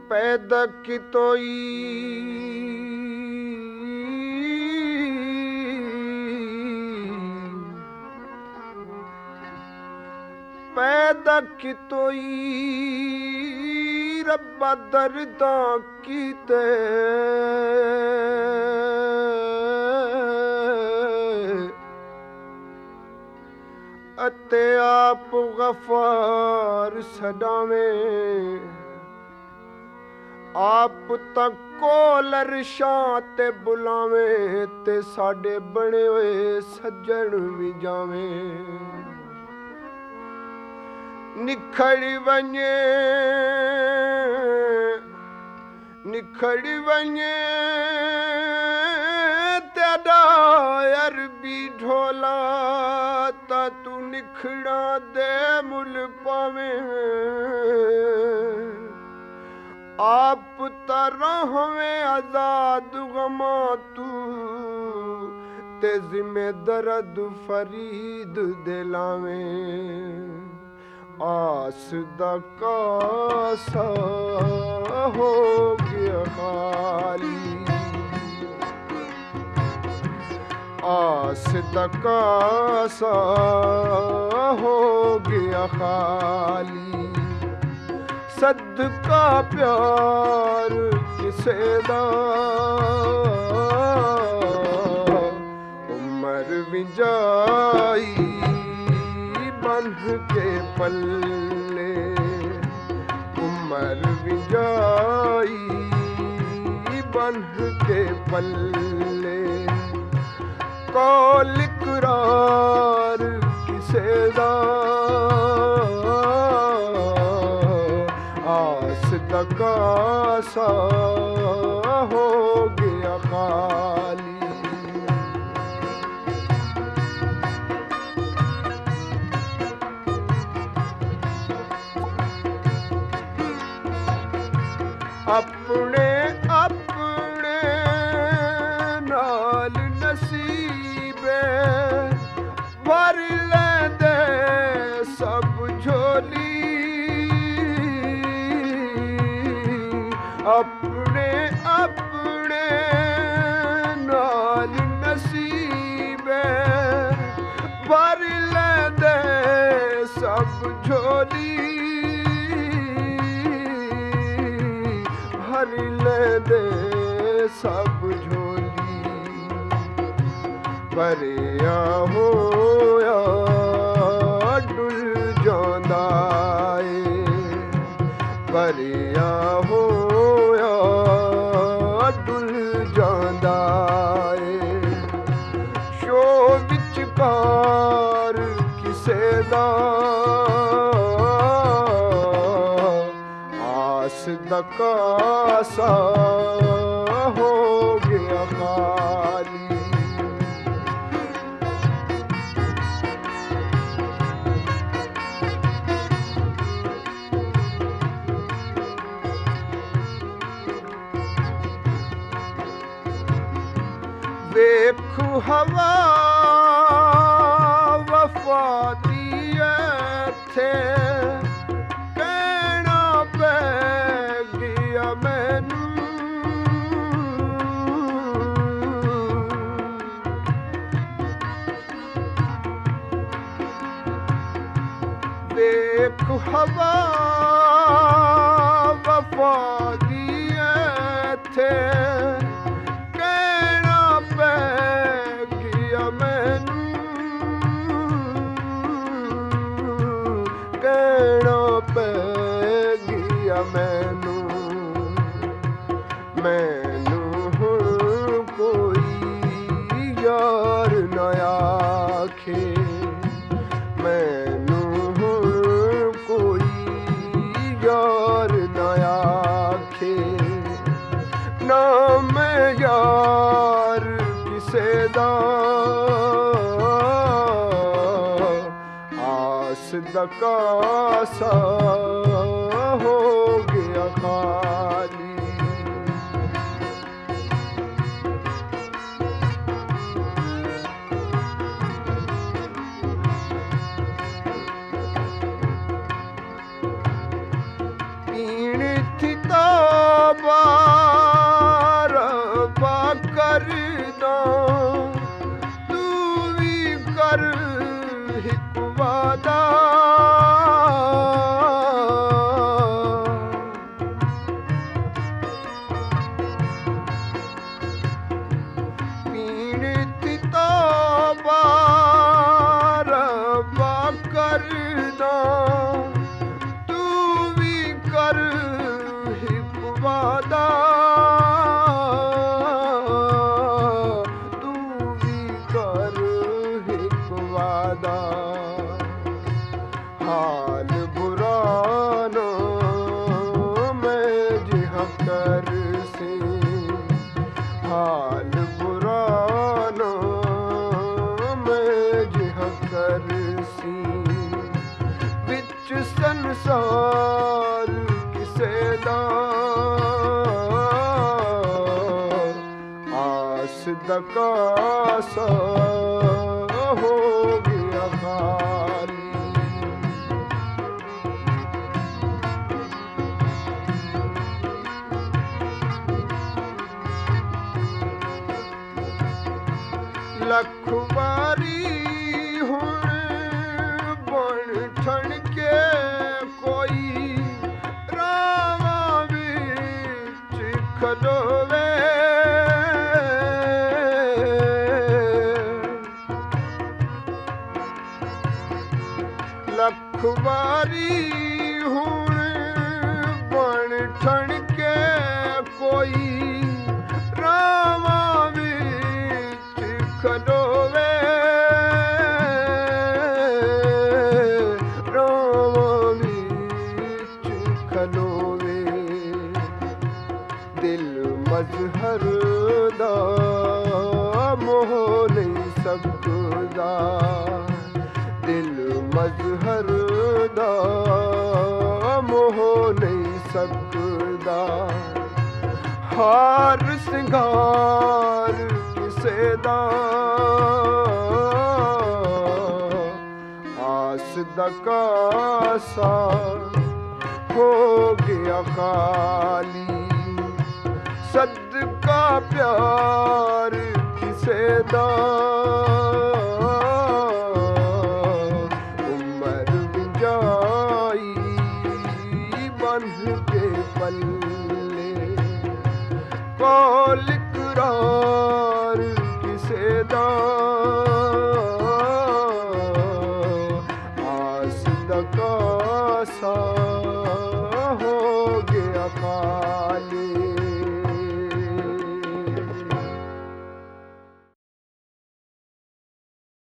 ਪੈਦਾ ਕਿਤੋਈ ਪੈਦਾ ਕਿਤੋਈ ਰੱਬਾ ਦਰਦਾਂ ਕੀਤੇ ਅਤੇ ਆਪ ਗਫਾਰ ਸਦਾਵੇਂ ਆਪ ਤਾਂ ਕੋਲ ਅਰਸ਼ਾਂ ਤੇ ਬੁਲਾਵੇਂ ਤੇ ਸਾਡੇ ਬਣੇ ਹੋਏ ਸੱਜਣ ਵੀ ਜਾਵੇਂ ਨਿਖੜ ਵੰਜੇ ਤੇਰਾ ਅਰਬੀ ਢੋਲਾ ਤਾਂ ਤੂੰ ਨਿਖੜਾ ਦੇ ਮੁੱਲ ਪਾਵੇਂ ਆਪ ਤਾਂ ਰਹਵੇਂ ਆਜ਼ਾਦ ਗਮਾਂ ਤੂੰ ਤੇ ਜ਼ਿੰਮੇ ਦਰਦ ਫਰੀਦ ਦੇ ਲਾਵੇਂ ਆਸ ਦਾ ਕਾਸਾ ਹੋ ਗਿਆ ਖਾਲੀ ਆਸ ਦਾ ਕਾਸਾ ਹੋ ਗਿਆ ਖਾਲੀ ਸਦਕਾ ਪਿਆਰ ਕਿਸੇ ਦਾ ਉਮਰ ਵਿੰਜਾਈ ਬਨ ਕੇ ਪੱਲੇ ਉਮਰ ਵਿੰਜਾਈ ਬਨ ਕੇ ਪੱਲੇ ਕੋਲ ਇਕਰਾਰ ਕਿਸੇ ਦਾ ਆਸ ਦਾ ਕਾਸਾ ਹੋ ਗਿਆ ਖਾਲੀ ਆਪਣੇ ਆਪਣੇ ਨਾਲ ਨਸੀਬੇ ਭਰ ਲੈਂਦੇ ਸਭ ਝੋਲੀ ਆਪਣੇ ਆਪਣੇ ਨਾਲ ਨਸੀਬੇ ਭਰ ਲੈਂਦੇ ਸਭ ਝੋਲੀ ਭਰ ਲੈਂਦੇ ਸਭ ਝੋਲੀ ਭਰਿਆ ਹੋਇਆ ਡੁੱਲ ਜਾਂਦਾ ਏ ਭਰਿਆ ਹੋਇਆ ਡੁੱਲ ਜਾਂਦਾ ਏ ਸ਼ੋ ਵਿਚਕਾਰ ਕਿਸੇ ਦਾ ਆਸ ਦਾ ਕਾਸਾ ਹੋ ਗਿਆ ਖਾਲੀ ਵੇਖ ਹਵਾ ਵਫਾ ਦੀ ਇੱਥੇ ਕਹਿਣਾ ਪੈ ਗਿਆ ਮੈਨੂੰ ਵੇਖ ਹਵਾ ਵਫਾ ਦੀ ਇੱਥੇ ਕਹਿਣਾ ਪੈ ਗਿਆ ਮੈਨੂੰ ਹੁਣ ਕੋਈ ਯਾਰ ਨਾ ਆਖੇ ਮੈਨੂੰ ਹੁਣ ਕੋਈ ਯਾਰ ਨਾ ਆਖੇ ਨਾ ਮੈਂ ਯਾਰ ਕਿਸੇ ਦਾ ਆਸ ਦਾ ਕਾਸਾ ਹੋ ਗਿਆ ਖਾਲੀ ਪੀਣ ਥੀ ਤਾਂ ਵਾਦਾ ਪੀਣ ਦੀ ਤੋਬਾ ਰੱਬਾ ਕਰਦਾ ਤੂੰ ਵੀ ਕਰ ਇੱਕ ਵਾਦਾ ਤੂੰ ਵੀ ਕਰ ਇੱਕ ਵਾਦਾ ਹਾਲ ਬੁਰਾ ਨਾ ਮੈਂ ਜਿਹਾ ਕਰ ਸੀ ਹਾਲ ਬੁਰਾ ਨਾ ਮੈਂ ਜਿਹਾ ਕਰ ਸੀ ਵਿੱਚ ਸੰਸਾਰ ਕਿਸੇ ਦਾ ਆਸ ਦਾ ਕਾਸਾ ਹੋ ਗਿਆ ਖਾਲੀ ਲੱਖ ਵਾਰੀ ਹੁਣ ਬਣ ਠਣ ਕੇ ਕੋਈ ਰਾਵਾਂ ਵਿੱਚ ਖਲੋਵੇ ਲੱਖ ਵਾਰੀ ਹੁਣ ਬਣ ਠਣ ਕੇ ਕੋਈ ਰਾਵਾਂ ਵਿੱਚ ਖਲੋਵੇ ਰਾਵਾਂ ਵਿੱਚ ਖਲੋਵੇ ਦਿਲ ਮਜ਼ਹਰ ਦਾ ਮੋਹ ਨਹੀਂ ਸਕਦਾ ਦਿਲ ਮਜ਼ਹਰ ਦਾ ਮੋਹ ਨਹੀਂ ਸਕਦਾ ਹਾਰ ਸਿੰਗਾਰ ਕਿਸੇ ਦਾ ਆਸ ਦਾ ਕਾਸਾ ਹੋ ਗਿਆ ਖਾਲੀ ਸਦਕਾ ਪਿਆਰ ਕਿਸੇ ਦਾ ਉਮਰ ਵਿੰਜਾਈ ਬੰਨ ਕੇ ਪੱਲੇ ਕੋਲ ਇਕਰਾਰ ਕਿਸੇ ਦਾ ਆਸ ਦਾ ਕਾਸਾ ਹੋ ਗਿਆ ਖਾਲੀ